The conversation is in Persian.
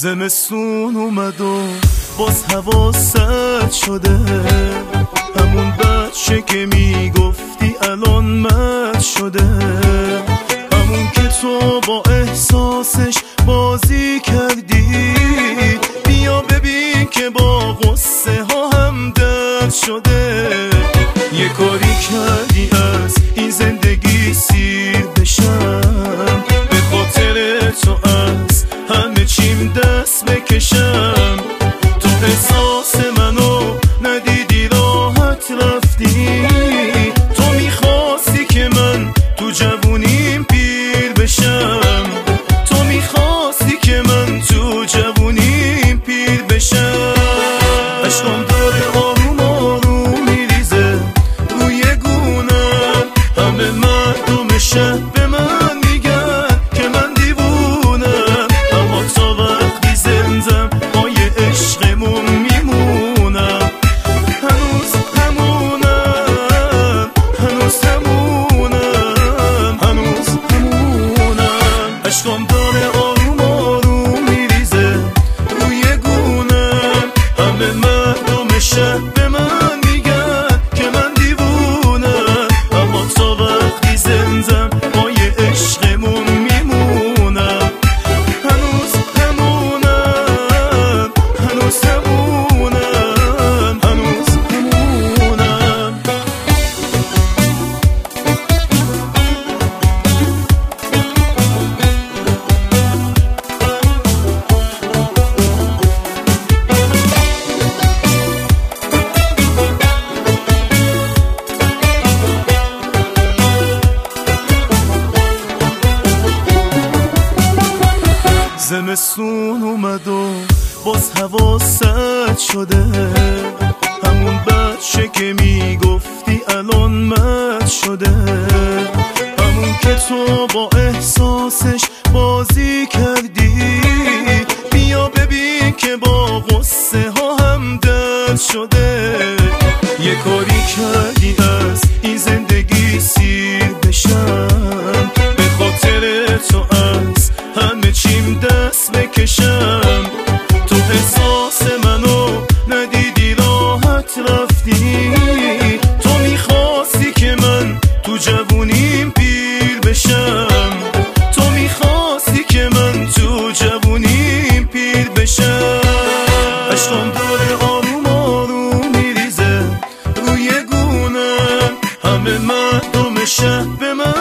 زمستون اومد و باز هوا سرد شده، همون بچه که میگفتی الان مرد شده، همون که تو با احساسش بازی کردی. بیا ببین که با غصه ها هم درد شده. یه کاری کردی از این زندگی سیر بشم، به خاطر تو از همه چیم دست بکشم. تو احساس منو ندیدی راحت رفتی، تو میخواستی که من تو جوونیم پیر بشم، تو میخواستی که من تو جوونیم پیر بشم. عشقم داره آروم آروم میریزه روی گونم، همه مردم شهر به من میگن که من دیوونم، اما تا وقتی زندم پای عشقمون میمونم. هنوز همونم، هنوز همونم، هنوز همونم. عشقم داره آروم آروم میریزه روی گونم، همه مردم شهر به من میگن که من دیوونم، اما تا وقتی زندم پای عشقمون میمونم. هنوز همونم، هنوز همونم، هنوز همونم. زمستون اومد و باز هوا سرد شده، همون بچه که میگفتی الان مرد شده، همون که تو با احساسش بازی کردی. بیا ببین که با غصه ها هم درد شده. یه کاری کردی از این زندگی سیر بشم، به خاطر تو از همه چیم دست بکشم. تو احساس منو ندیدی راحت رفتی، تو میخواستی که من تو جوونیم پیر بشم، تو میخواستی که من تو جوونیم پیر بشم. عشقم داره آروم آروم میریزه روی گونم، همه مردم شهر به من